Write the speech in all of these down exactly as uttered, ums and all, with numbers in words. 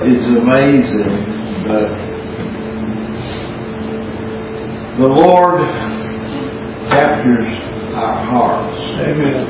It's amazing, but the Lord captures our hearts. Amen.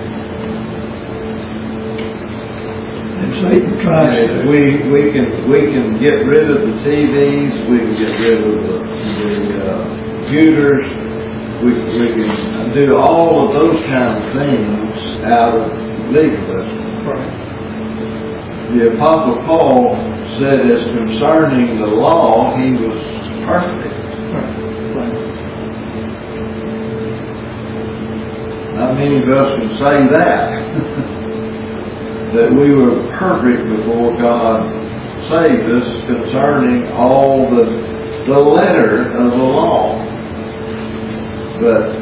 And Satan tries And to. we we can we can get rid of the T Vs. We can get rid of the, the uh, computers. We we can do all of those kind of things out of legalism. Right. The Apostle Paul said, as concerning the law, he was perfect. Right. Right. Not many of us can say that. That we were perfect before God saved us concerning all the, the letter of the law. But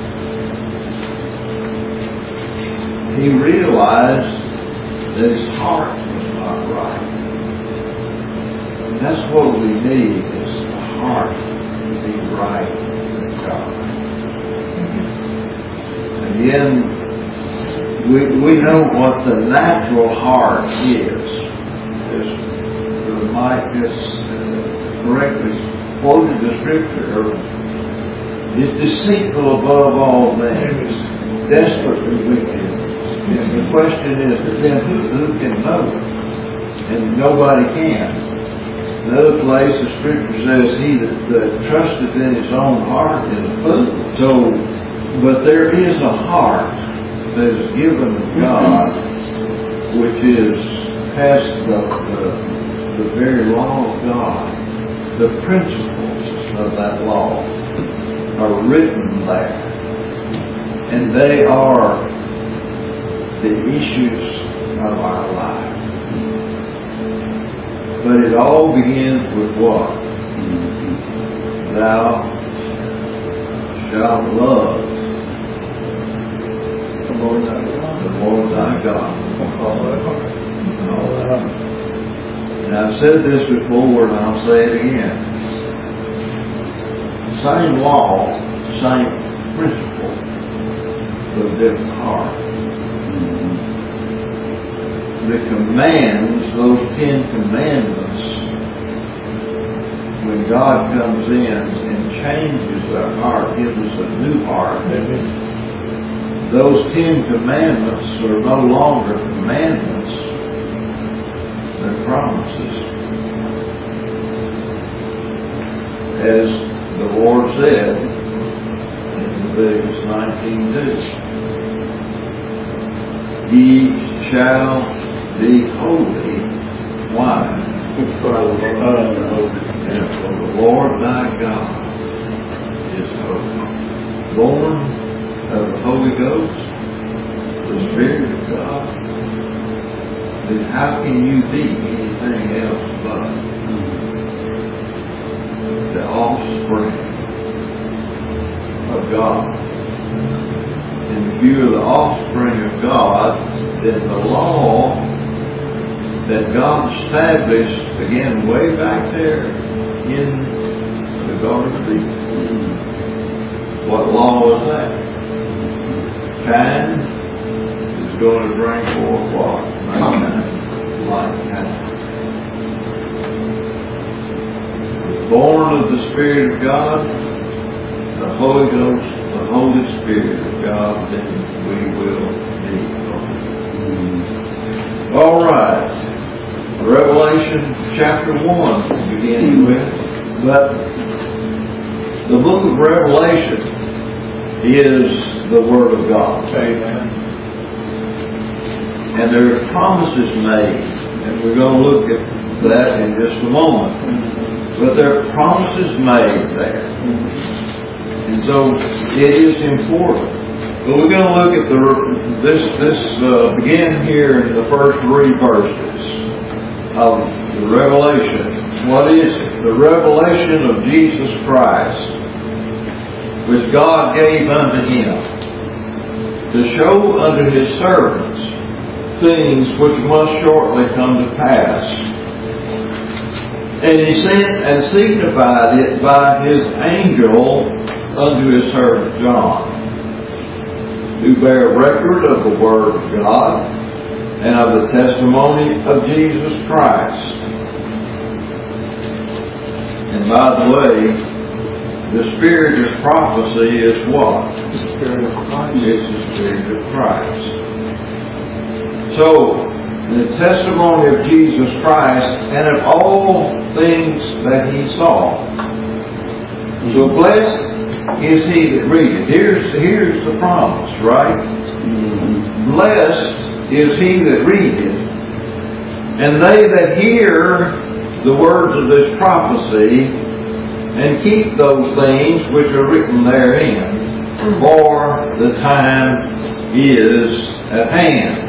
he realized that his heart was not right. And that's what we need, is the heart to be right with God. Again, we, we know what the natural heart is. As Mike has correctly quoted the scripture, it's deceitful above all things, desperately wicked. And the question is, then who, who can know it? And nobody can. Another place, the scripture says, he that, that trusteth in his own heart is a fool. So, but there is a heart that is given of God, which is has the, the, the very law of God. The principles of that law are written there. And they are the issues of our life. But it all begins with what? Thou shalt love The Lord thy God. the Lord thy God. With all thy heart. And all thy heart. And I've said this before, and I'll say it again. Same law, same principle, but different heart. The commands, those Ten Commandments, when God comes in and changes our heart, gives us a new heart, Amen. those Ten Commandments are no longer commandments, they're promises. As the Lord said in Leviticus nineteen two, ye shall be holy. Why? For the Lord, and for the Lord thy God is holy. Born of the Holy Ghost, the Spirit of God, then how can you be anything else but the offspring of God? And if you are the offspring of God, then the law that God established, again, way back there in the Garden of Eden. What law was that? Cain is going to bring forth what? Mankind, like Cain. Born of the Spirit of God, the Holy Ghost, the Holy Spirit of God, then we will be holy. All right. Revelation chapter one, beginning with. But the book of Revelation is the Word of God. Amen. And there are promises made. And we're going to look at that in just a moment. But there are promises made there. And so it is important. But we're going to look at the this this uh, begin here in the first three verses of the Revelation. What is it? The revelation of Jesus Christ, which God gave unto him, to show unto his servants things which must shortly come to pass. And he sent and signified it by his angel unto his servant John, who bear record of the Word of God and of the testimony of Jesus Christ, by the way, the spirit of prophecy is what? The Spirit of Christ. It's the Spirit of Christ. So, the testimony of Jesus Christ and of all things that He saw. So blessed is he that readeth. Here's, here's the promise, right? Mm-hmm. Blessed is he that readeth, and they that hear the words of this prophecy, and keep those things which are written therein, for the time is at hand.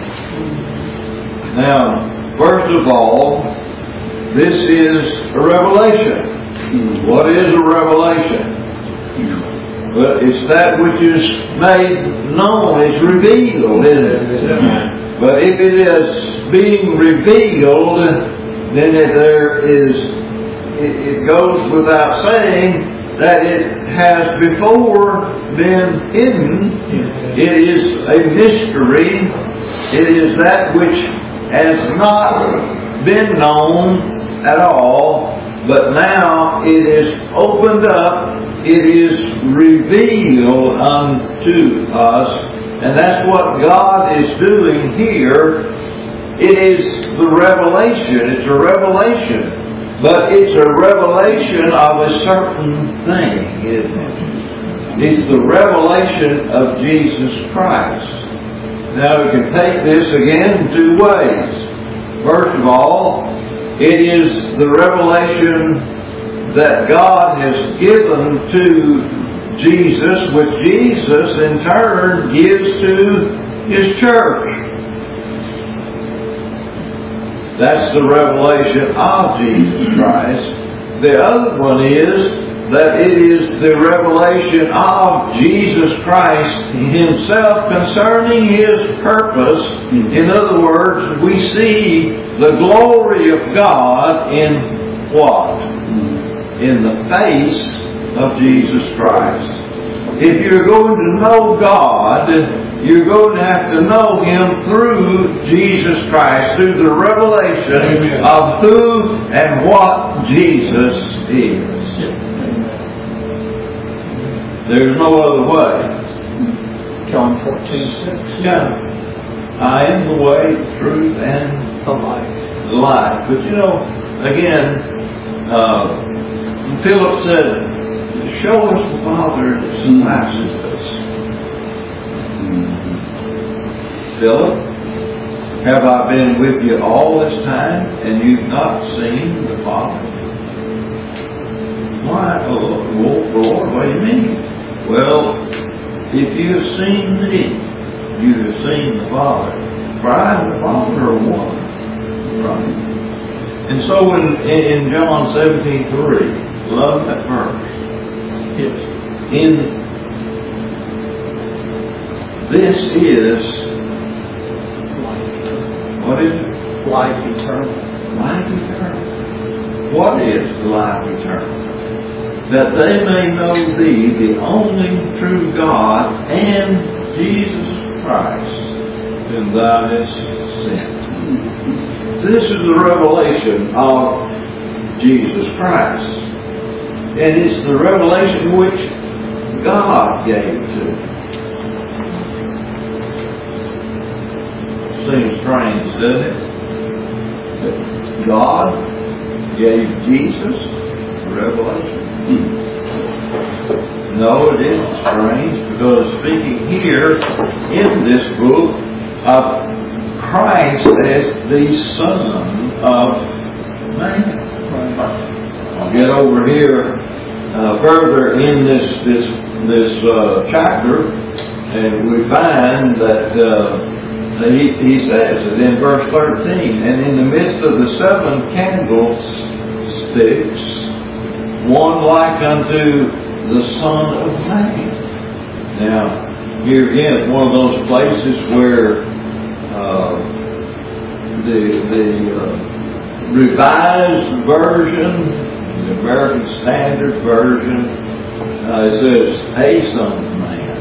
Now, first of all, this is a revelation. What is a revelation? But it's that which is made known, it's revealed, isn't it? But if it is being revealed, then it, there is, it, it goes without saying that it has before been hidden. It is a mystery. It is that which has not been known at all, but now it is opened up, it is revealed unto us, and that's what God is doing here. It is the revelation, it's a revelation, but it's a revelation of a certain thing, isn't it? It's the revelation of Jesus Christ. Now we can take this again in two ways. First of all, it is the revelation that God has given to Jesus, which Jesus in turn gives to His church. That's the revelation of Jesus Christ. The other one is that it is the revelation of Jesus Christ Himself concerning His purpose. In other words, we see the glory of God in what? In the face of Jesus Christ. If you're going to know God, you're going to have to know Him through Jesus Christ, through the revelation Amen. Of who and what Jesus is. There's no other way. John fourteen six. Yeah. I am the way, the truth, and The life. the life. But you know, again, uh, Philip said, show us the Father, and it suffices us. Philip, have I been with you all this time, and you've not seen the Father? Why, oh Lord, Lord, what do you mean? Well, if you have seen me, you have seen the Father. For I and the Father are one. Right? And so in, in John seventeen three, love that verse. Yes. In this is Life. what is it? Life eternal. Life eternal. What is life eternal? That they may know Thee, the only true God, and Jesus Christ, whom Thou hast sent. This is the revelation of Jesus Christ. And it's the revelation which God gave to Him. Seems strange, doesn't it? That God gave Jesus the revelation. No, it isn't strange, because speaking here in this book of Christ as the Son of Man. I'll get over here uh, further in this this this uh, chapter, and we find that uh, he, he says it in verse thirteen, and in the midst of the seven candlesticks, one like unto the Son of Man. Now, here again, it's one of those places where uh, the the uh, Revised Version, the American Standard Version, uh, it says a Son of Man.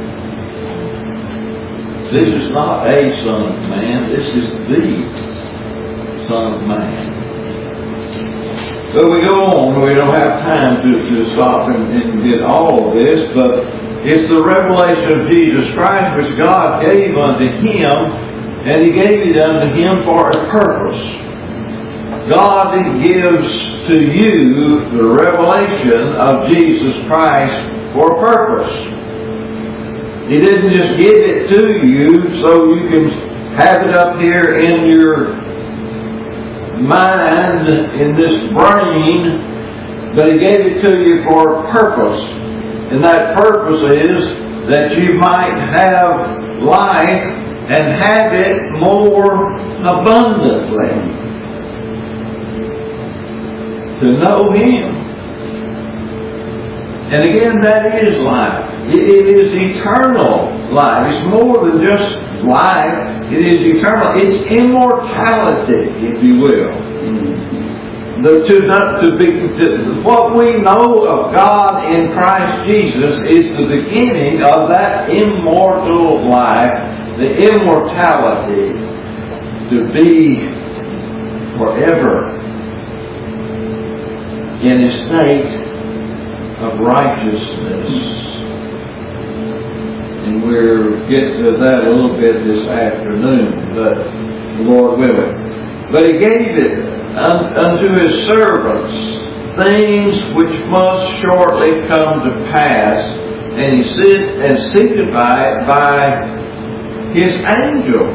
This is not a Son of Man. This is the Son of Man. But we go on. We don't have time to, to stop and, and get all of this, but it's the revelation of Jesus Christ which God gave unto Him, and He gave it unto Him for a purpose. God gives to you the revelation of Jesus Christ for a purpose. He didn't just give it to you so you can have it up here in your mind, in this brain, but He gave it to you for a purpose. And that purpose is that you might have life and have it more abundantly. To know Him. And again, that is life. It is eternal life. It's more than just life. It is eternal. It's immortality, if you will. The, to, not, to be, to, what we know of God in Christ Jesus is the beginning of that immortal life, the immortality, to be forever in a state of righteousness. And we'll get to that a little bit this afternoon, but the Lord willing. But He gave it unto His servants things which must shortly come to pass, and He sit and signified by His angel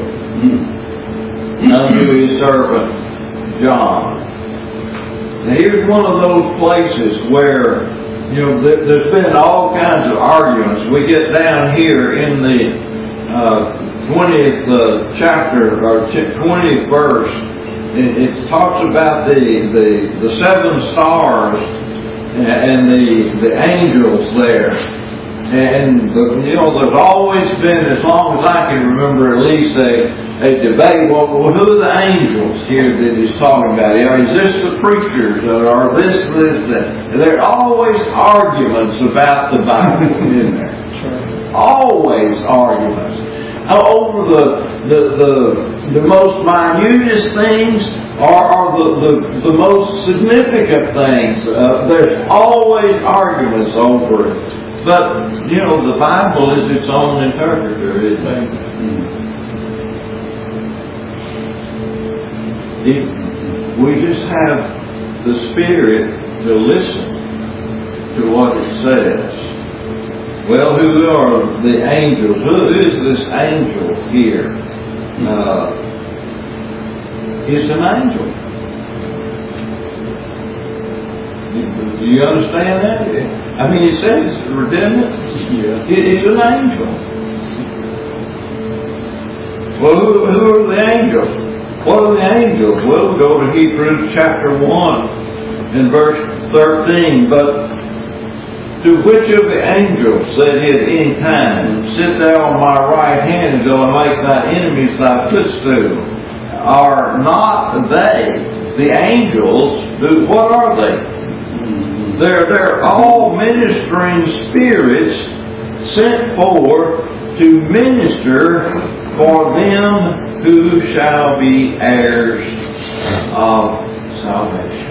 unto His servant John. Now here's one of those places where, you know, there's been all kinds of arguments. We get down here in the uh, twentieth uh, chapter, or twentieth verse, it, it talks about the, the, the seven stars and the, the angels there. And, the, you know, there's always been, as long as I can remember, at least a, a debate. Well, who are the angels here that he's talking about? Is this the preachers? Or this, this, that? There are always arguments about the Bible, isn't there? Sure. Always arguments. Over the, the, the, the most minutest things or, or the, the, the most significant things. Uh, there's always arguments over it. But, you know, the Bible is its own interpreter, isn't it? It, we just have the Spirit to listen to what it says. Well, who are the angels? Who is this angel here? Uh, it's an angel. Do you understand that? I mean, it says, didn't it? Yeah. It is an angel. Well, who, who are the angels? What are the angels? Well, we'll go to Hebrews chapter one and verse thirteen. But to which of the angels said He at any time, sit thou on my right hand until I make thy enemies thy footstool? Are not they, the angels, who, what are they? They're, they're all ministering spirits sent forth to minister for them who shall be heirs of salvation.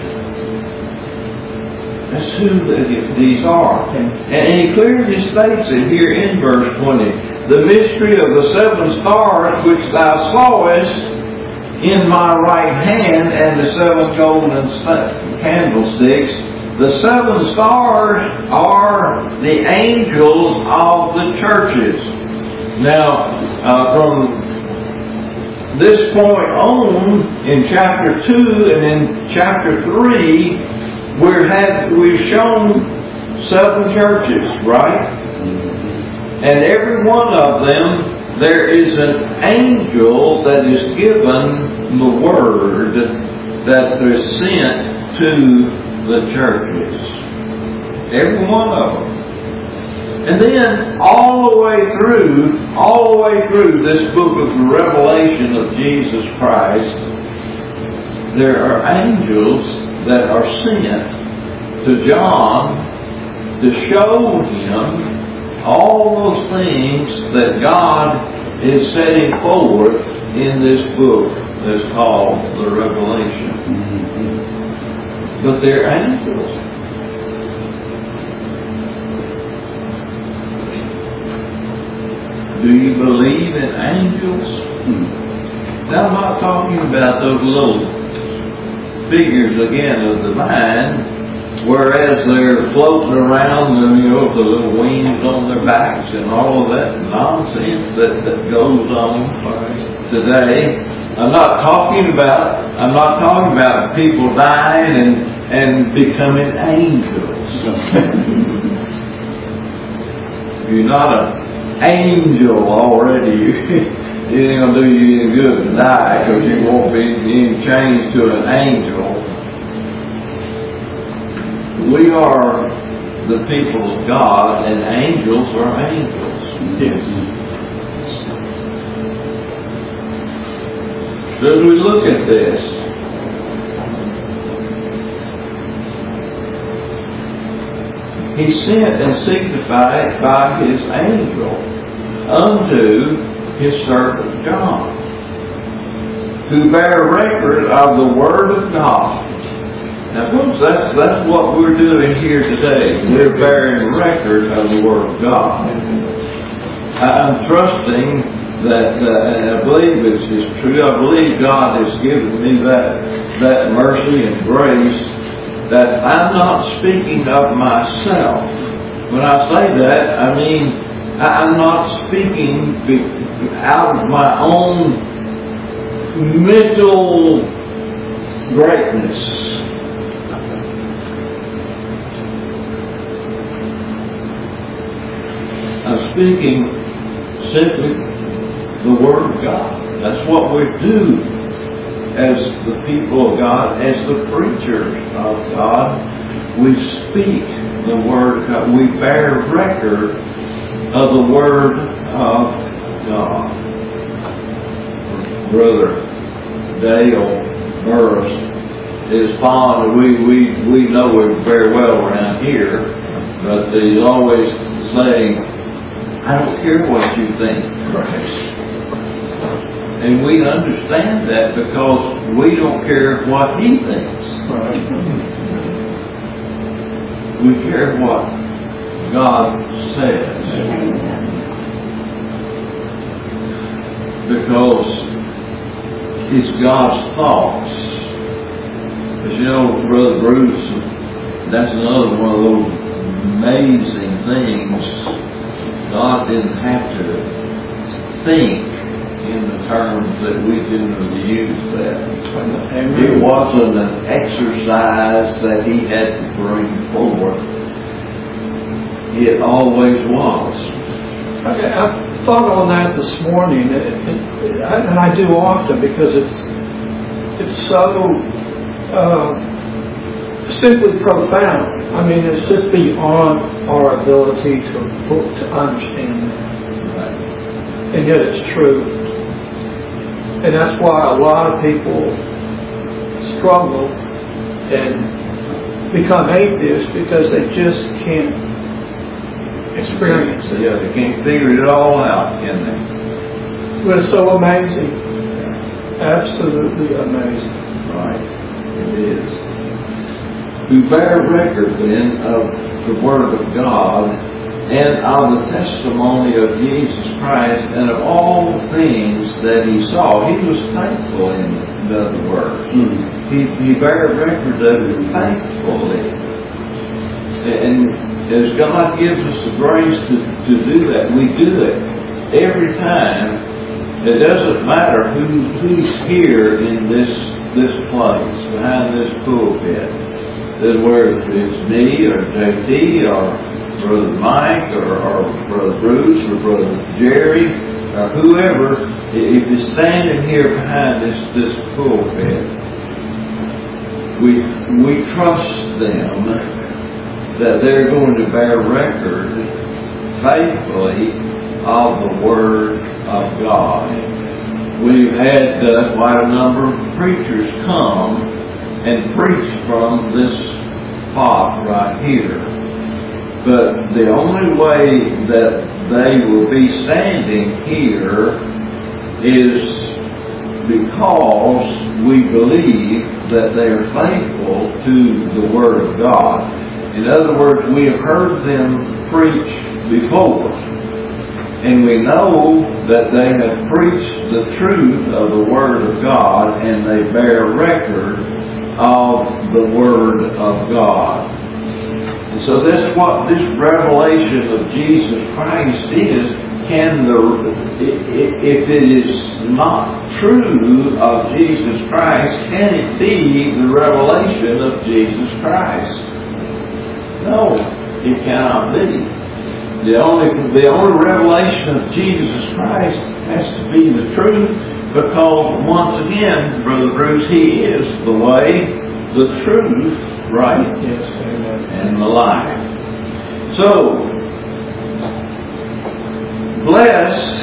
That's who these are. And he clearly states it here in verse twenty. The mystery of the seven stars which thou sawest in my right hand, and the seven golden candlesticks. The seven stars are the angels of the churches. Now, uh, from this point on, in chapter two and in chapter three, we're had, we've shown seven churches, right? And every one of them, there is an angel that is given the word that is sent to the churches. Every one of them. And then all the way through, all the way through this book of the Revelation of Jesus Christ, there are angels that are sent to John to show him all those things that God is setting forth in this book that's called the Revelation. but they're angels. Do you believe in angels? Now I'm not talking about those little figures again of the mind, whereas they're floating around, and, you know, with the little wings on their backs and all of that nonsense that, that goes on today. I'm not talking about I'm not talking about people dying and, and becoming angels. You're not an angel already. It ain't going to do you any good to die, because you won't be any changed to an angel. We are the people of God, and angels are angels. Yes. So as we look at this, He sent and sanctified by His angel unto His servant John, who bear record of the Word of God. Now folks, that's, that's what we're doing here today. We're bearing record of the Word of God. I'm trusting that, uh, and I believe it's, it's true, I believe God has given me that, that mercy and grace, that I'm not speaking of myself. When I say that, I mean, I'm not speaking out of my own mental greatness. I'm speaking simply the Word of God. That's what we do as the people of God, as the preachers of God. We speak the Word of God. We bear record of the Word of God. Brother Dale Burris is fond, we, we, we know him very well around here, but he's always saying, I don't care what you think, Christ. And we understand that because we don't care what He thinks. We care what God says. Because it's God's thoughts. As you know, Brother Bruce, that's another one of those amazing things. God didn't have to think in the terms that we generally use that. It wasn't an exercise that He had to bring forth. It always was. Okay, I thought on that this morning, and, and I do often, because it's it's so uh, simply profound. I mean, it's just beyond our ability to to understand that. Right. And yet it's true. And that's why a lot of people struggle and become atheists, because they just can't experience it. Yeah, they can't figure it all out, can they? But it's so amazing. Absolutely amazing. Right. It is. Who bear record then of the Word of God and of the testimony of Jesus Christ, and of all things that He saw. He was thankful, in other words. Mm-hmm. He, he bare record of it thankfully. And as God gives us the grace to, to do that, we do it every time. It doesn't matter who, who's here in this this place, behind this pulpit. Whether it's me or J T or Brother Mike or, or Brother Bruce or Brother Jerry or whoever, if you're standing here behind this, this pulpit, we, we trust them that they're going to bear record faithfully of the Word of God. We've had uh, quite a number of preachers come and preach from this spot right here. But the only way that they will be standing here is because we believe that they are faithful to the Word of God. In other words, we have heard them preach before, and we know that they have preached the truth of the Word of God, and they bear record of the Word of God. And so this is what this revelation of Jesus Christ is. Can the, if it is not true of Jesus Christ, can it be the revelation of Jesus Christ? No, it cannot be. The only, the only revelation of Jesus Christ has to be the truth, because once again, Brother Bruce, He is the way, the truth, right? Yes, amen. And the life. So, blessed,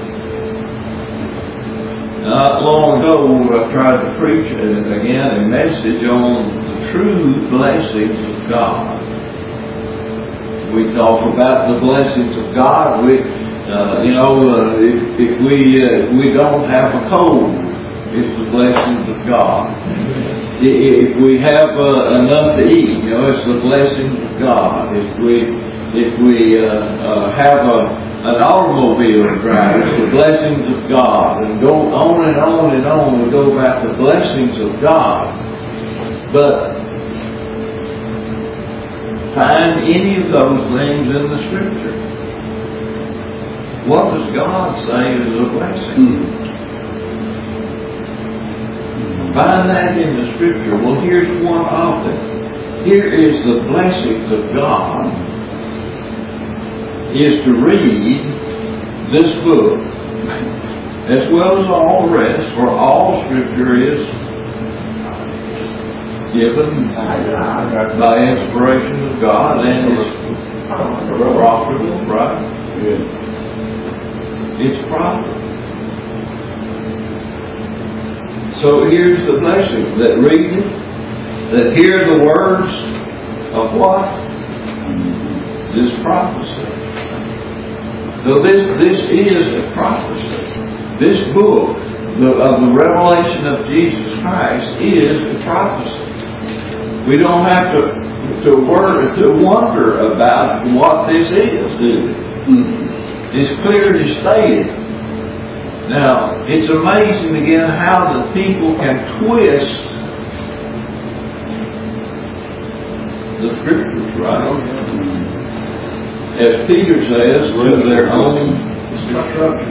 not long ago I tried to preach again a message on the true blessings of God. We talk about the blessings of God. We, uh, you know, uh, if, if we uh, we don't have a cold, it's the blessings of God. If we have uh, enough to eat, you know, it's the blessings of God. If we if we uh, uh, have a an automobile to drive, it's the blessings of God, and go on and on and on. We go about the blessings of God, but find any of those things in the Scripture. What does God say is a blessing? Mm-hmm. Find that in the Scripture. Well, here's one of them. Here is the blessings of God, is to read this book, as well as all the rest, for all Scripture is given by inspiration of God and is profitable, right? It's profitable. So here's the blessing: that read it, that hear the words of what? This prophecy. So this, this is a prophecy. This book the, of the revelation of Jesus Christ is a prophecy. We don't have to to, word, to wonder about what this is, do we? It's clearly stated. Now, it's amazing again how the people can twist the Scriptures, right? As Peter says, to their own destruction.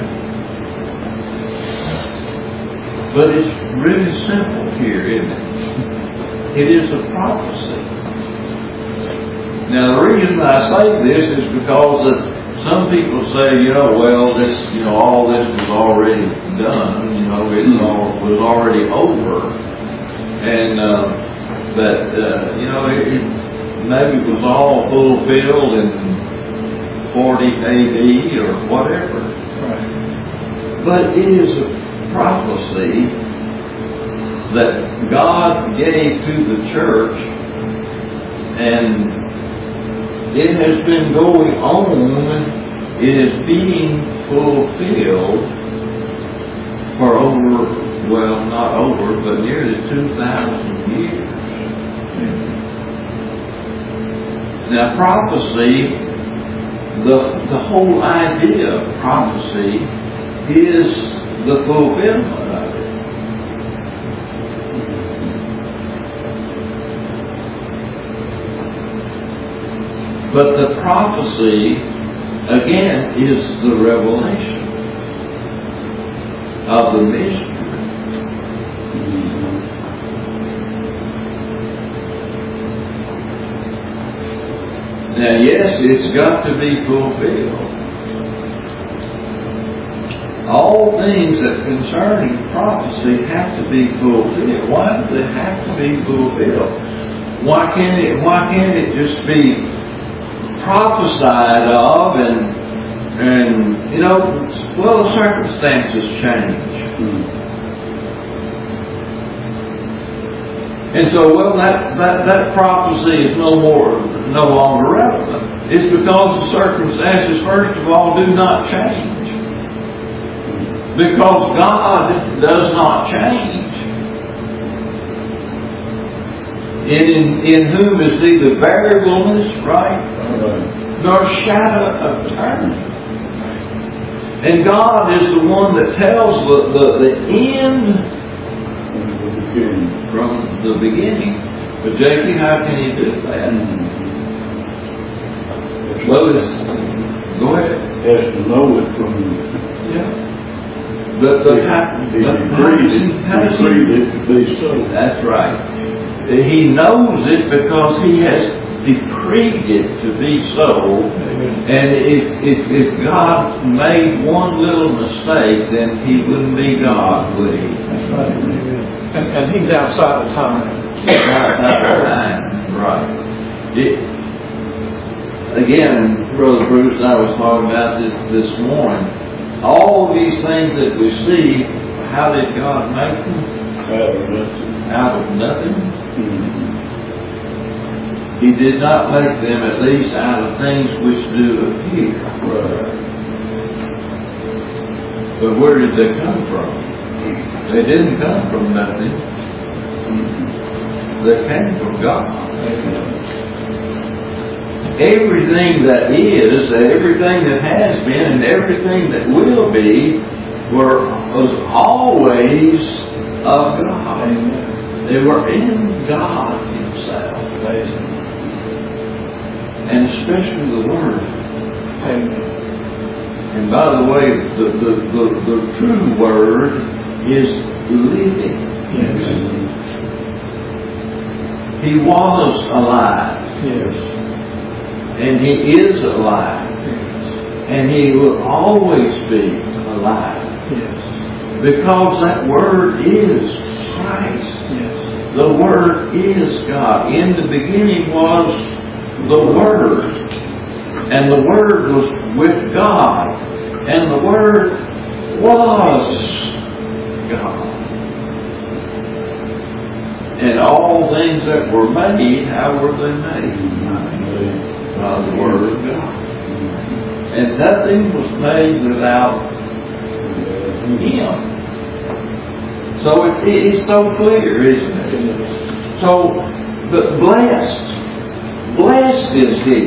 But it's really simple here, isn't it? It is a prophecy. Now, the reason I say this is because that some people say, you know, well, this, you know, all this was already done. You know, it all was already over, and uh, that uh, you know, it, it maybe it was all fulfilled in forty A D or whatever. Right. But it is a prophecy that God gave to the church, and it has been going on. It is being fulfilled for over, well, not over, but nearly two thousand years. Now, prophecy, the, the whole idea of prophecy is the fulfillment of it. But the prophecy, again, is the revelation of the mystery. Now, yes, it's got to be fulfilled. All things that concerning prophecy have to be fulfilled. Why do they have to be fulfilled? Why can't it? Why can't it just be prophesied of, and and you know, well, the circumstances change, mm-hmm. and so well that, that that prophecy is no more no longer relevant. It's because the circumstances, first of all, do not change. Because God does not change. In, in, in whom is neither variableness, right, nor shadow of turning. And God is the one that tells the, the, the end from the beginning. But J P, how can he do that? Well, it's, go ahead. He has to know it from the... Yeah. But, but how, he but agreed it, how does he, agreed it to be so. That's right. He knows it because he has decreed it to be so. And if, if, if God made one little mistake, then he wouldn't be God, would he? That's right. And, and he's outside of time. Outside of time, right. It, again, Brother Bruce and I was talking about this this morning. All these things that we see, how did God make them? Out of nothing. Out of nothing. Mm-hmm. He did not make them, at least, out of things which do appear. Right. But where did they come from? They didn't come from nothing. They came from God. Everything that is, everything that has been, and everything that will be, were was always of God. They were in God Himself. And especially the Word. And by the way, the, the, the, the true Word is living. Yes. He was alive. Yes. And He is alive. And He will always be alive. Yes. Because that Word is Christ. Yes. The Word is God. In the beginning was the Word. And the Word was with God. And the Word was God. And all things that were made, how were they made? By the Word of God. And nothing was made without Him. So it, it is so clear, isn't it? So, but blessed, blessed is he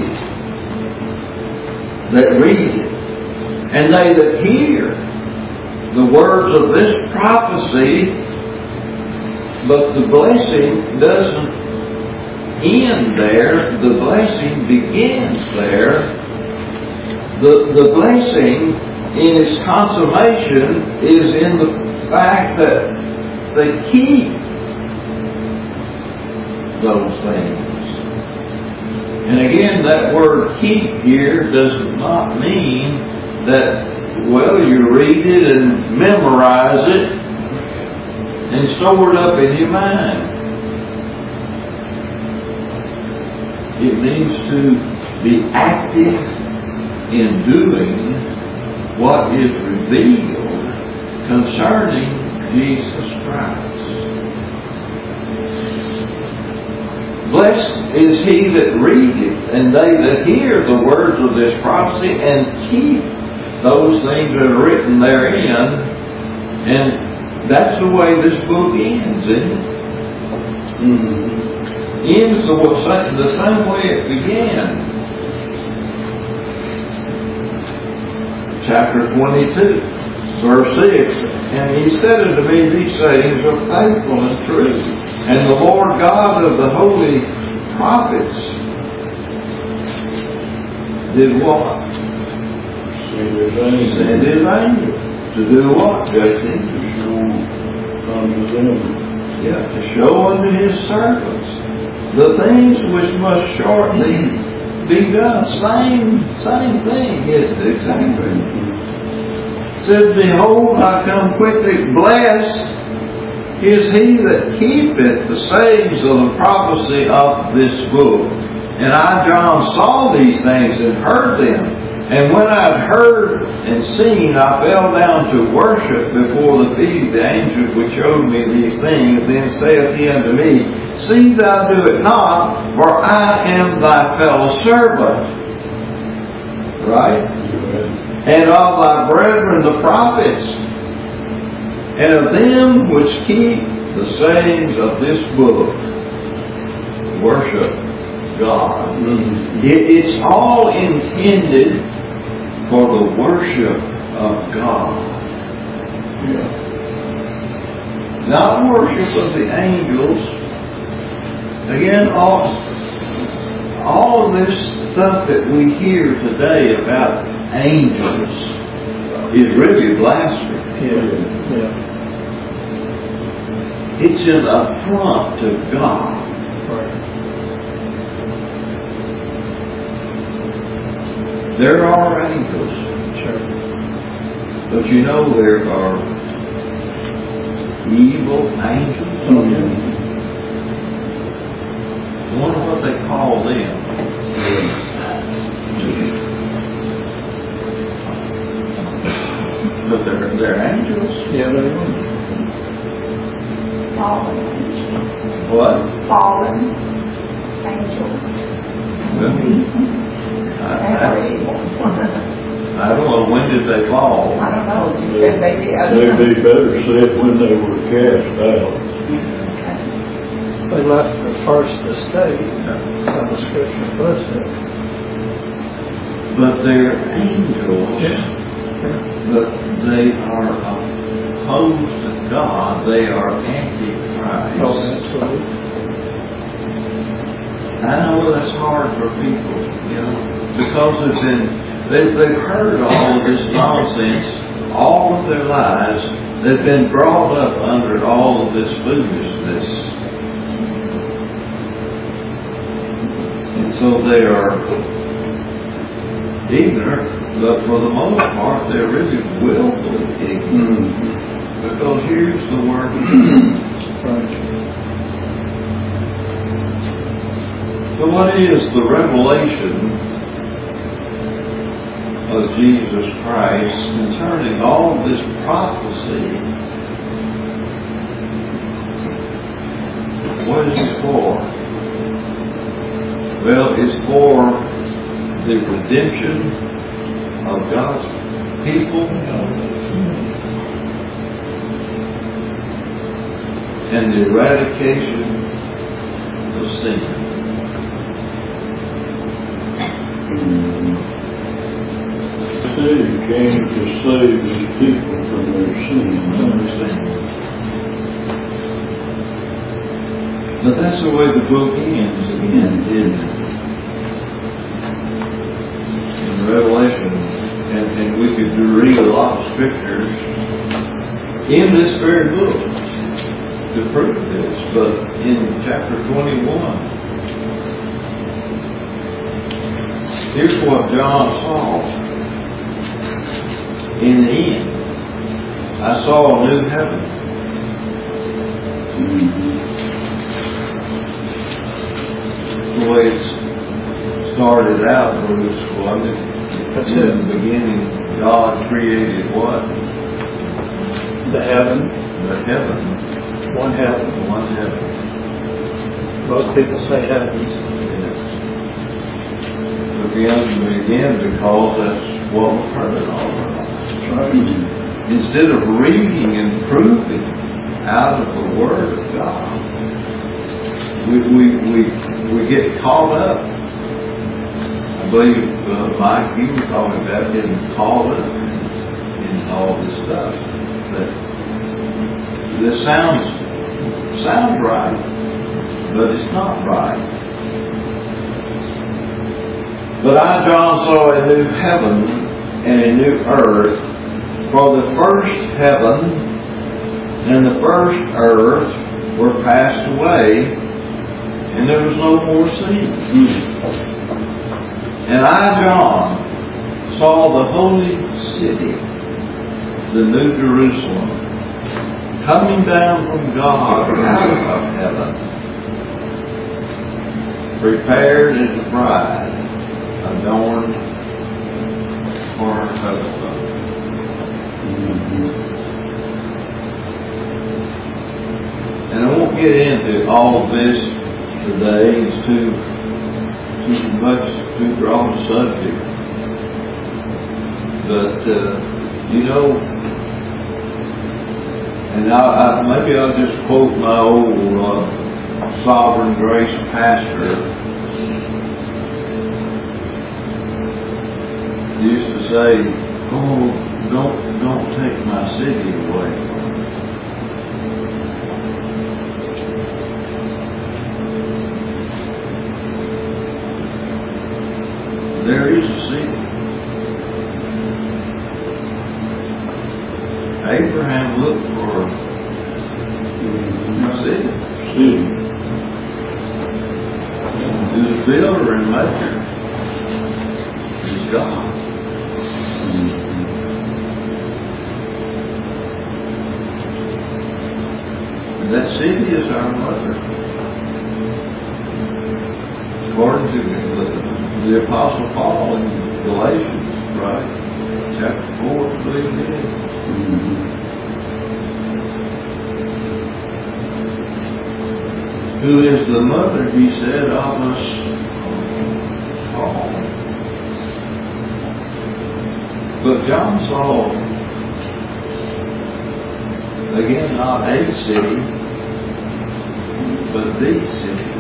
that readeth, and they that hear the words of this prophecy. But the blessing doesn't end there. The blessing begins there. The, the blessing in its consummation is in the fact that they keep those things. And again, that word keep here does not mean that, well, you read it and memorize it and store it up in your mind. It means to be active in doing what is revealed concerning Jesus Christ. Blessed is he that readeth, and they that hear the words of this prophecy, and keep those things that are written therein. And that's the way this book ends, isn't it? Mm-hmm. Ends the, the same way it began. Chapter twenty-two, verse six. And he said unto me, these sayings are faithful and true. And the Lord God of the holy prophets did what? Send his angel. Send his angel. To do what, Justin? To show unto them. Yeah, to show unto his servants the things which must shortly be done. Same, same thing, isn't it? Same thing. It says, behold, I come quickly. Blessed is he that keepeth the sayings of the prophecy of this book. And I, John, saw these things and heard them. And when I had heard and seen, I fell down to worship before the feet of the angel which showed me these things. Then saith he unto me, see thou do it not, for I am thy fellow servant. Right? And of thy brethren the prophets, and of them which keep the sayings of this book, worship God. Mm-hmm. It, it's all intended for the worship of God. Yeah. Not worship of the angels. Again, all, all of this stuff that we hear today about angels is really blasphemy. Yeah. Yeah. It's an affront to God. Right. There are angels, Sure. but you know there are evil angels. Mm-hmm. I wonder what they call them. But they're, they're angels. Yeah, they are. Fallen, What? fallen angels. Well, I, They I, are evil. I don't know, when did they fall? I don't know, you said they did. They'd be better said when they were cast out. Okay. They left the first estate, some of the scripture puts it. But they're angels. Yeah. But they are opposed to God. They are antichrist. Oh, absolutely. I know that's hard for people, you know, because they've been, they've, they've heard all of this nonsense all of their lives. They've been brought up under all of this foolishness. And so they are ignorant, but for the most part, they're really willfully ignorant. Mm-hmm. Because here's the word. Right. So what is the revelation of Jesus Christ concerning all this prophecy? What is it for? Well, it's for the redemption of God's people and the eradication of sin. He came to save his people from their sins. But that's the way the book ends again, isn't it? In Revelation, and, and we could read a lot of scriptures in this very book to prove this, but in chapter twenty-one, here's what John saw. In the end, I saw a new heaven. Mm-hmm. The way it started out, Bruce, wasn't it? That's In it. the beginning, God created what? The heaven, The heaven. one heaven. One heaven. Most people say heavens. Yes. Again, again, because that's what we've heard all our lives. Right. Instead of reading and proving out of the Word of God, we we we, we get caught up. I believe uh, Mike, you were talking about getting caught up in, in all this stuff. That this sounds sounds right, but it's not right. But I, John, saw a new heaven and a new earth. For the first heaven and the first earth were passed away, and there was no more sea. And I, John, saw the holy city, the new Jerusalem, coming down from God out of heaven, prepared as a bride, adorned for her husband. And I won't get into all of this today. It's too, too much, too broad a subject. But, uh, you know, And I, I, maybe I'll just quote my old uh, Sovereign Grace pastor. He used to say, "Oh, don't don't take my city away from me." There is a city. Abraham looked for a city. City. Whose builder and maker is God. And that city is our mother. According to the, the Apostle Paul in Galatians, right? Chapter four, I believe it is. Who is the mother, he said, of us all. But John saw, again, not a city, but the city.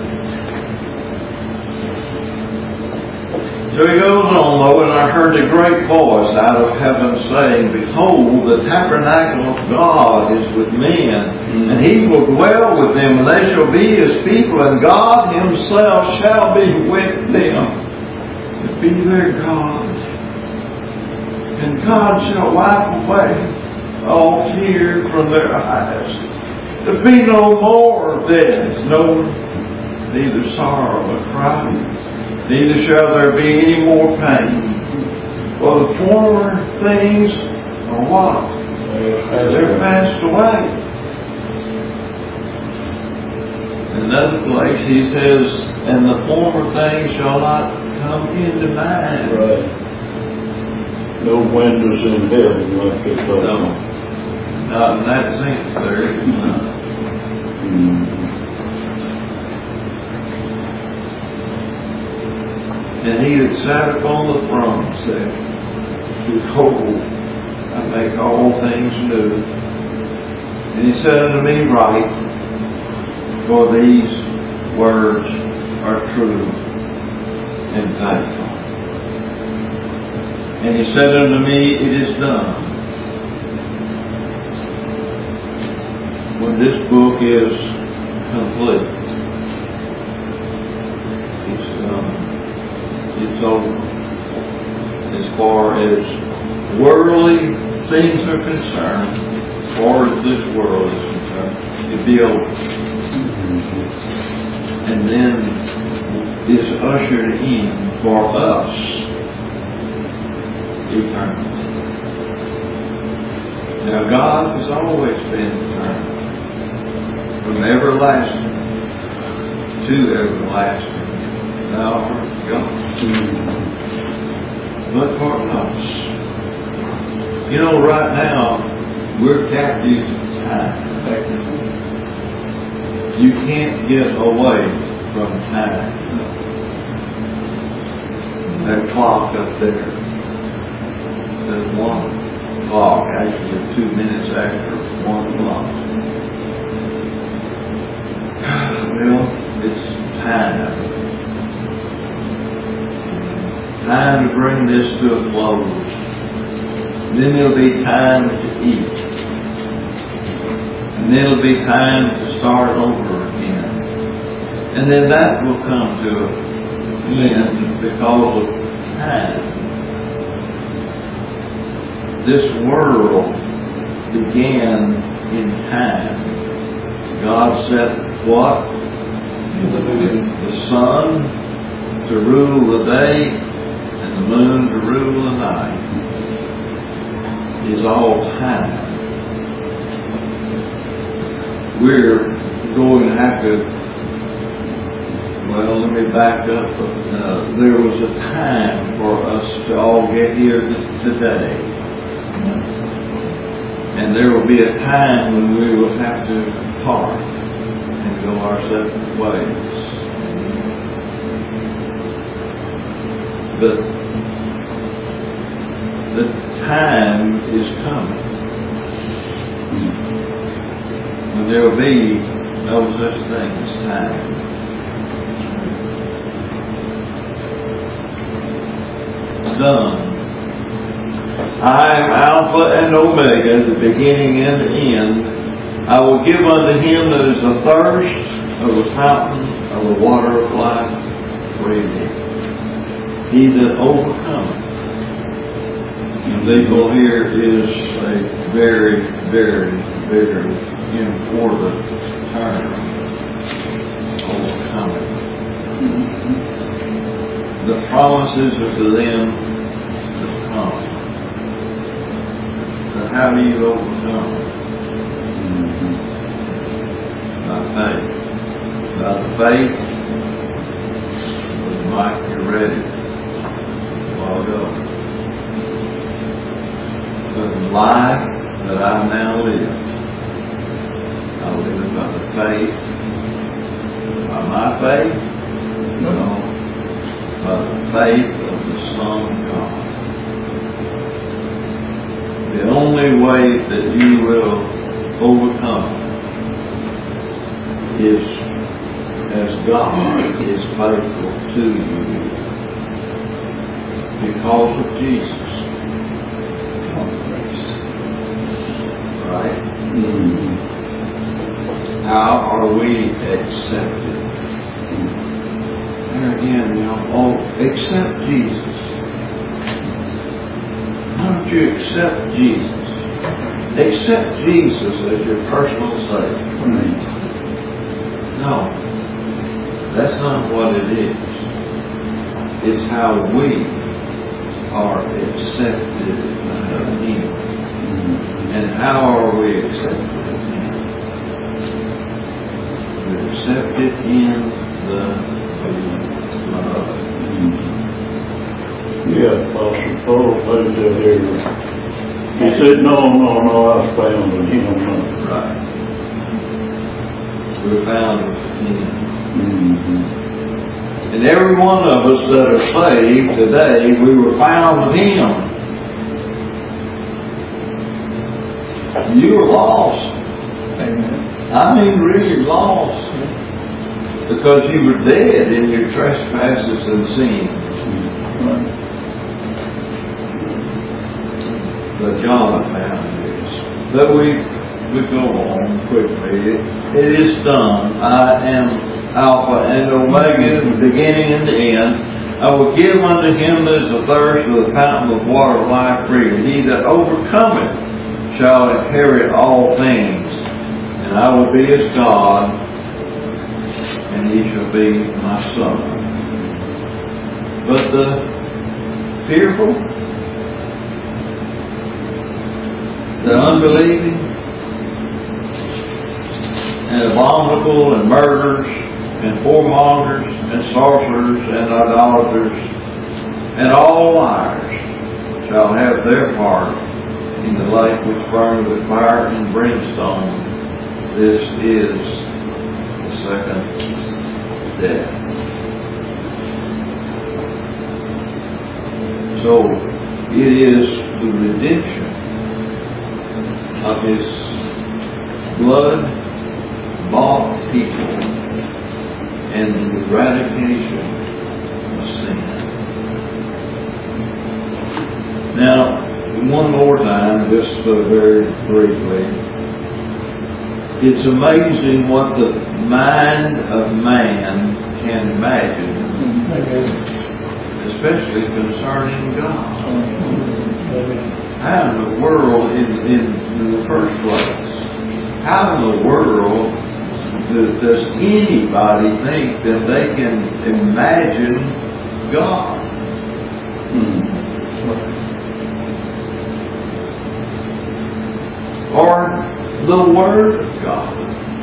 So he goes on, though, and I heard a great voice out of heaven saying, "Behold, the tabernacle of God is with men, and he will dwell with them, and they shall be his people, and God himself shall be with them, to be their God. And God shall wipe away all tears from their eyes. There be no more death, no, neither sorrow nor crying. Neither shall there be any more pain. For the former things are what? They're passed away." In another place he says, "And the former things shall not come into mind." Right. No windows in heaven like they thought. No. Not in that sense, there is none. Mm-hmm. And he that sat upon the throne said, "Behold, I make all things new." And he said unto me, "Write, for these words are true and faithful." And he said unto me, "It is done." When this book is complete, it's done. It's over. As far as worldly things are concerned, as far as this world is concerned, it'll be over. And then it's ushered in for us eternity. Now God has always been eternal, from everlasting to everlasting. Now for God. But for us, you know, right now we're captives of time. You can't get away from time. That clock up there, there's one clock, actually two minutes after one clock. Well, it's time. Time to bring this to a close. Then there'll be time to eat. And then it'll be time to start over again. And then that will come to an end because of time. This world began in time. God set what? The sun to rule the day, the moon to rule the night. Is all time. We're going to have to, well, let me back up. Uh, there was a time for us to all get here today. And there will be a time when we will have to part and go our separate ways. But the time is coming and there'll be no such thing as time. Done. I am Alpha and Omega, the beginning and the end. I will give unto him that is athirst of the fountain of the water of life freely. He that overcometh. And legal here is a very, very, very important term. Overcometh. The promises are to them that come. But how do you overcome? By faith. By the faith of Mike, you're ready. A while ago. But the life that I now live, I live it by the faith. By my faith? No. By the faith of the Son of God. The only way that you will overcome is as God is faithful to you because of Jesus. Right? Mm-hmm. How are we accepted? There again, you know, oh, accept Jesus. Why don't you accept Jesus? Accept Jesus as your personal Savior. No, that's not what it is. It's how we are accepted of Him. And how are we accepted of Him? We're accepted in the love. Yeah, Apostle Paul put it here. He said, no, no, no, I was found in him. No. Right. We're found in Him. Mm-hmm. And every one of us that are saved today, we were found in Him. You were lost. Amen. I mean really lost. Because you were dead in your trespasses and sins. Right. But God found this. But we we go on quickly. It, it is done. I am Alpha and Omega, the beginning and the end. I will give unto him that is athirst of the fountain of water of life freely. He that overcometh shall inherit all things. And I will be his God, and he shall be my son. But the fearful, the unbelieving, and abominable, and murderers, and whoremongers, and sorcerers, and idolaters, and all liars shall have their part in the lake which burneth with fire and brimstone. This is the second death. So, it is the redemption of His blood-bought people and the eradication of sin. Now, one more time, just uh, very briefly, it's amazing what the mind of man can imagine, especially concerning God. How in the world, in, in, in the first place, how in the world does, does anybody think that they can imagine God? Hmm. Or the Word of God.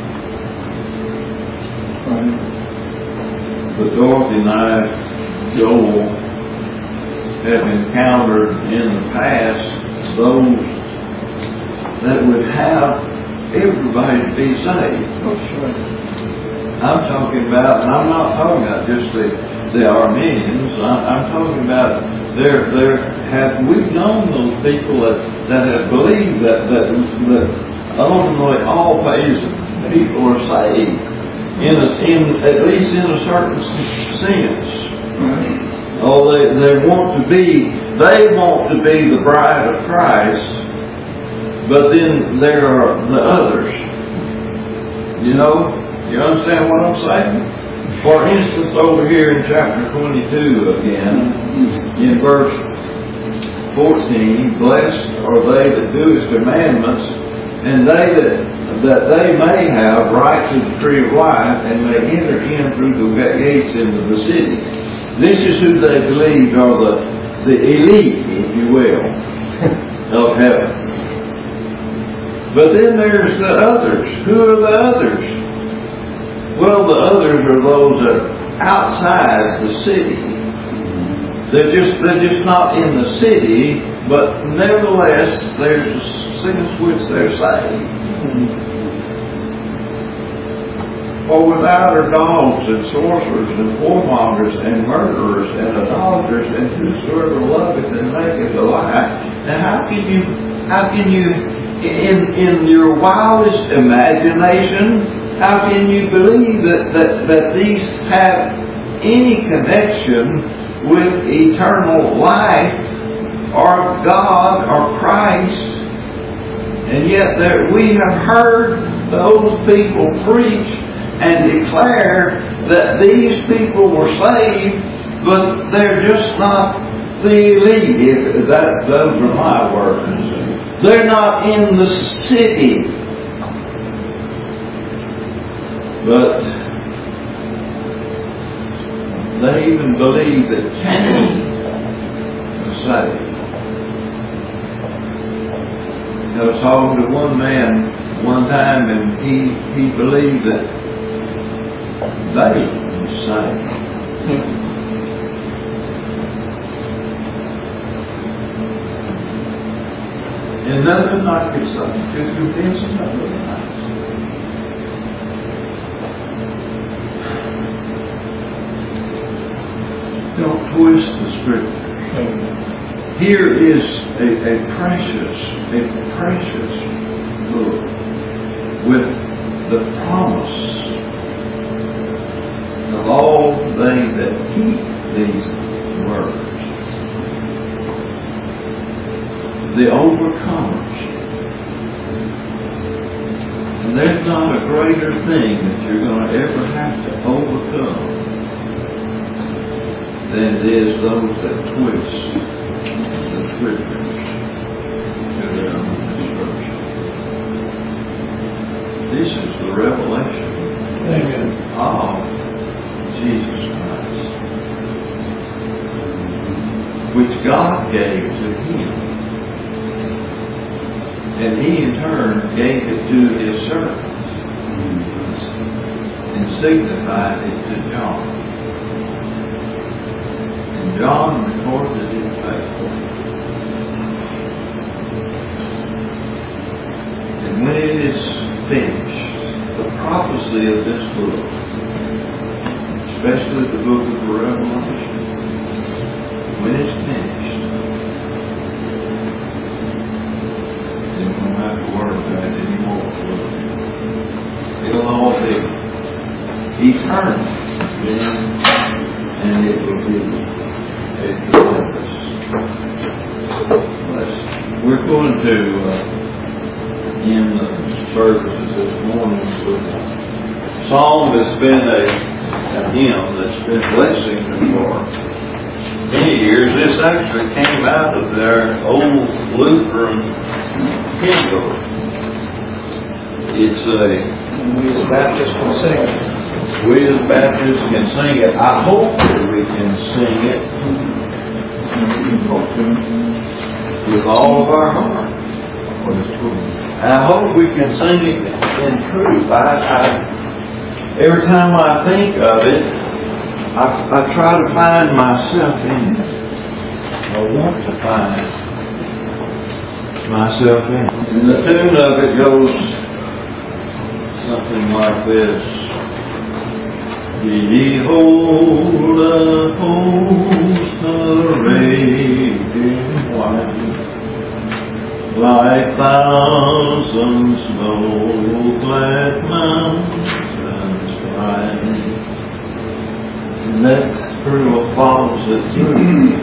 Right. But Dorothy and I, Joel, have encountered in the past those that would have everybody to be saved. Oh, sure. I'm talking about, and I'm not talking about just the, the Armenians, I'm, I'm talking about there, there have, we've known those people that, that have believed that, that, that ultimately all phase people are saved, in, a, in at least in a certain sense. Oh, they, they want to be, they want to be the bride of Christ, but then there are the others. You know, you understand what I'm saying? For instance, over here in chapter twenty-two again, in verse fourteen, blessed are they that do His commandments, and they that that they may have right to the tree of life, and may enter in through the gates into the city. This is who they believe are the, the elite, if you will, of heaven. But then there's the others. Who are the others? Well, the others are those that are outside the city. They're just, they're just not in the city, but nevertheless, there's a sense which they're saved. For without are dogs and sorcerers and whoremongers and murderers and idolaters and whosoever loveth and maketh a lie. Now how can you, how can you, in, in your wildest imagination, how can you believe that, that, that these have any connection with eternal life or God or Christ? And yet there, we have heard those people preach and declare that these people were saved, but they're just not the elite. If that, those are my words. They're not in the city. But they even believe that Cain was saved. I was talking to one man one time, and he, he believed that they were saved. And nothing like it could convince him otherwise. Don't twist the Scripture. Here is a, a precious, a precious book with the promise of all they that keep these words, the overcomers. And there's not a greater thing that you're going to ever have to overcome than it is those that twist the Scriptures to their own destruction. This is the revelation Amen. of Jesus Christ, which God gave to Him, and He in turn gave it to His servants and signified it to John. And John recorded it faithfully. And when it is finished, the prophecy of this book, especially the book of the Revelation, when it's finished, then we don't have to worry about it anymore. It'll all be eternal, and it will be a tremendous blessing. We're going to uh, end the services this morning with a song that's been a a hymn that's been blessing them for many years. This actually came out of their old Lutheran hymn book. It's a... We as Baptists can sing it. We as Baptists can sing it. I hope that we can sing it with all of our heart. I hope we can sing it in truth. I... I Every time I think of it, I, I try to find myself in it. I want to find myself in it. And the tune of it goes something like this. Behold a host arrayed in white, like thousands snow-clad mountains. pretty well follows it through.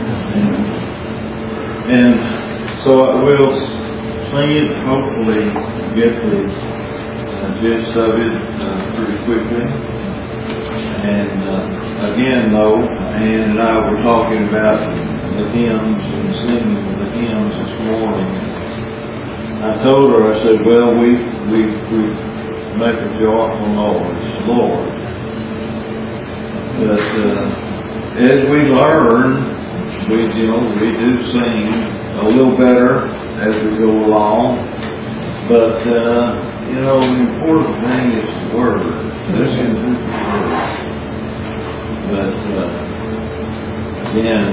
And so I will sing it, hopefully get the uh, gist of it uh, pretty quickly. And uh, again, though, Ann and I were talking about the hymns and singing the hymns this morning. I told her, I said, well, we we we make a joyful noise, Lord. But uh, as we learn, we you know we do sing a little better as we go along. But uh, you know, the important thing is the word. Listen to the word. But uh, again,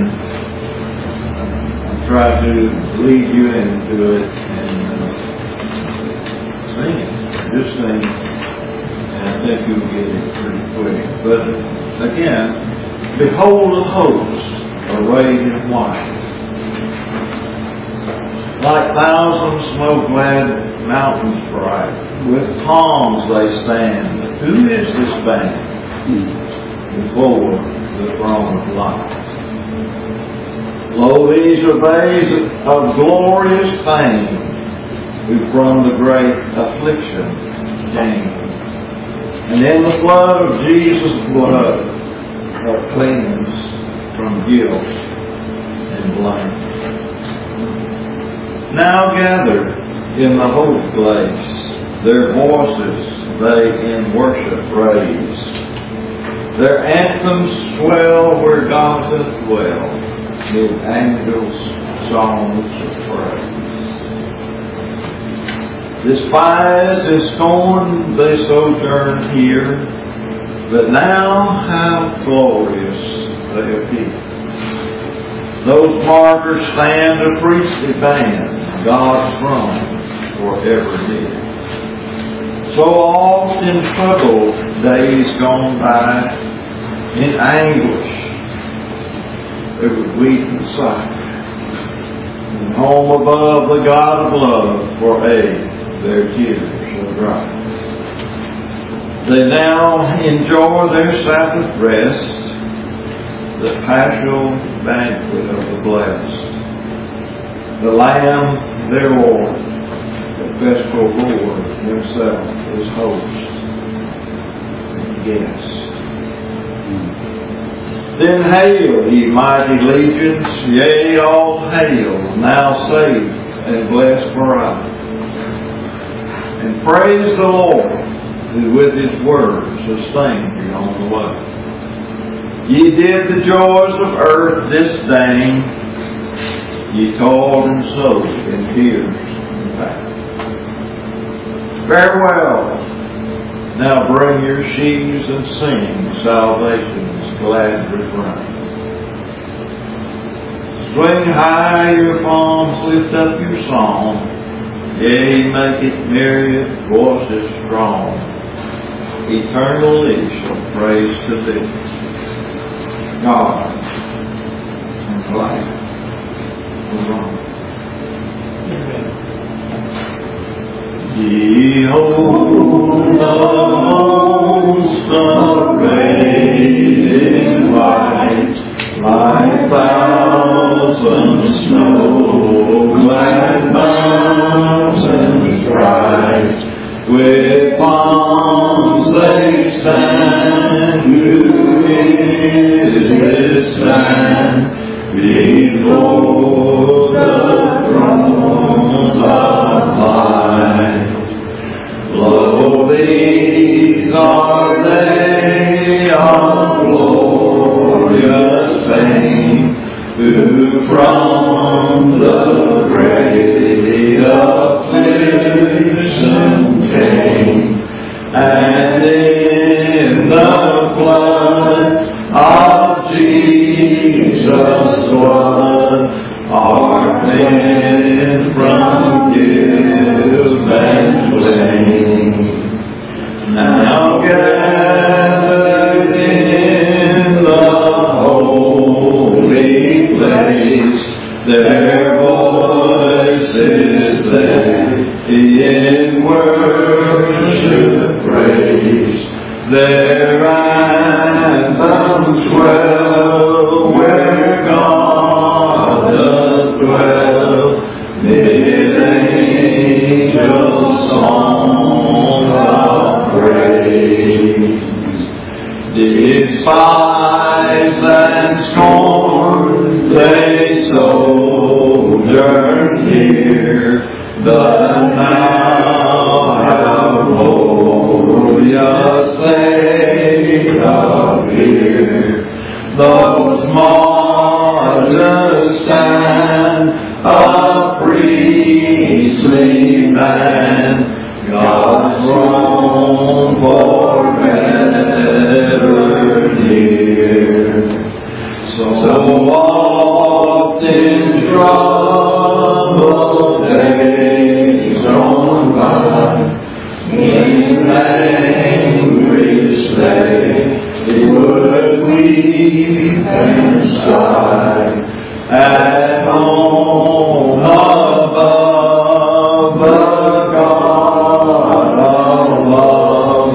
I try to lead you into it and uh, sing it. Just sing, and I think you'll get it pretty quick. But again, behold a host arrayed in white, like thousand snow-clad mountains bright. With palms they stand. Who is this band? Before the throne of light. Lo, these are days of glorious fame, who from the great affliction came. And in the flood of Jesus' blood are cleansed from guilt and blame. Now gathered in the holy place, their voices they in worship raise. Their anthems swell where God doth dwell, mid angels' songs of praise. Despised and scorned they sojourn here, but now how glorious they appear. Those martyrs stand a priestly band, God's throne forever near. So oft in troubled days gone by, in anguish they would weep and sigh, and home above the God of love for aid their tears shall dry. They now enjoy their Sabbath rest, the paschal banquet of the blessed. The Lamb, their Lord, the festal Lord himself is host and guest. Then hail, ye mighty legions, yea, all hail, now safe and blessed forever. And praise the Lord, who with his word sustained you on the way. Ye did the joys of earth disdain, ye toiled and sowed in tears and pain. Farewell, now bring your sheaves and sing salvation's glad refrain. Swing high your palms, lift up your song, yea, make it myriad voices strong. Eternally shall praise to thee, God and life. Behold the host arrayed in white, like thousand snow-clad mountains bright. With palms they stand, who is this man? Before the thrones of light. Lo, these are they of glorious fame, who from the great affliction came, and in the blood of Jesus' blood are cleansed from guilt and blame. Now gathered in the holy place, their voices they in worship praise. Their anthems swell near, but now how glorious they appear. Those martyrs stand, a priestly man, God's throne forever near. So often troubled days gone by, in anguish they would weep and sigh. At home above, the God of love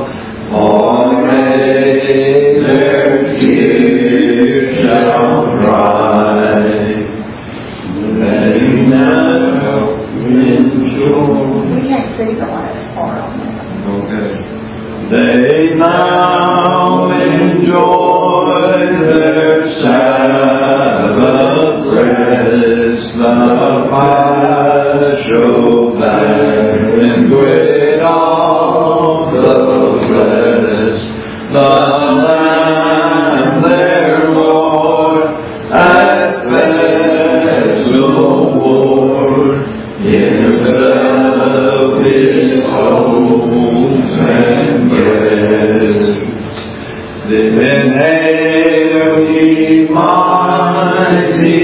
already their tears shall dry. They now enjoy. We can't see the last part on that. Okay. They now enjoy their Sabbath rest, the Passover banquet of the blessed, the Lamb their Lord at festival himself is hope and bread. Then hail ye mighty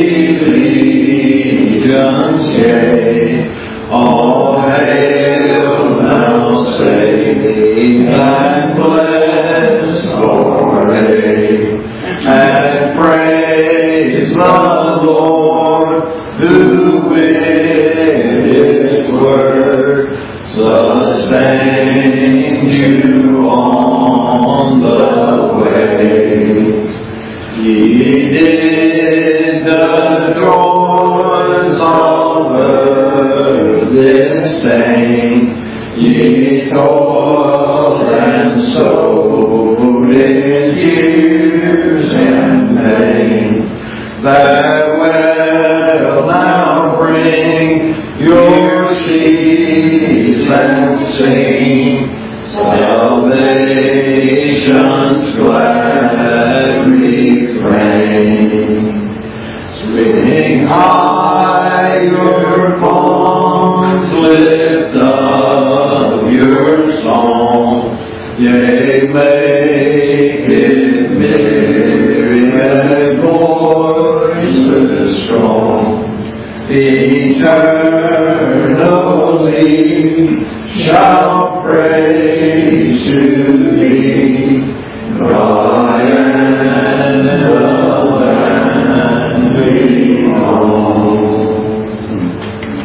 legions gay, all hail now save and bless already, and praise the Lord who with His word sustained you on the way. Ye did the joys of earth disdain, ye toiled and sowed in tears and pain. Farewell, now bring your sheaves and sing salvation's glad refrain. Swing high your palms, lift up your song, yea, make it merry and voices strong. Eternally shall praise to thee.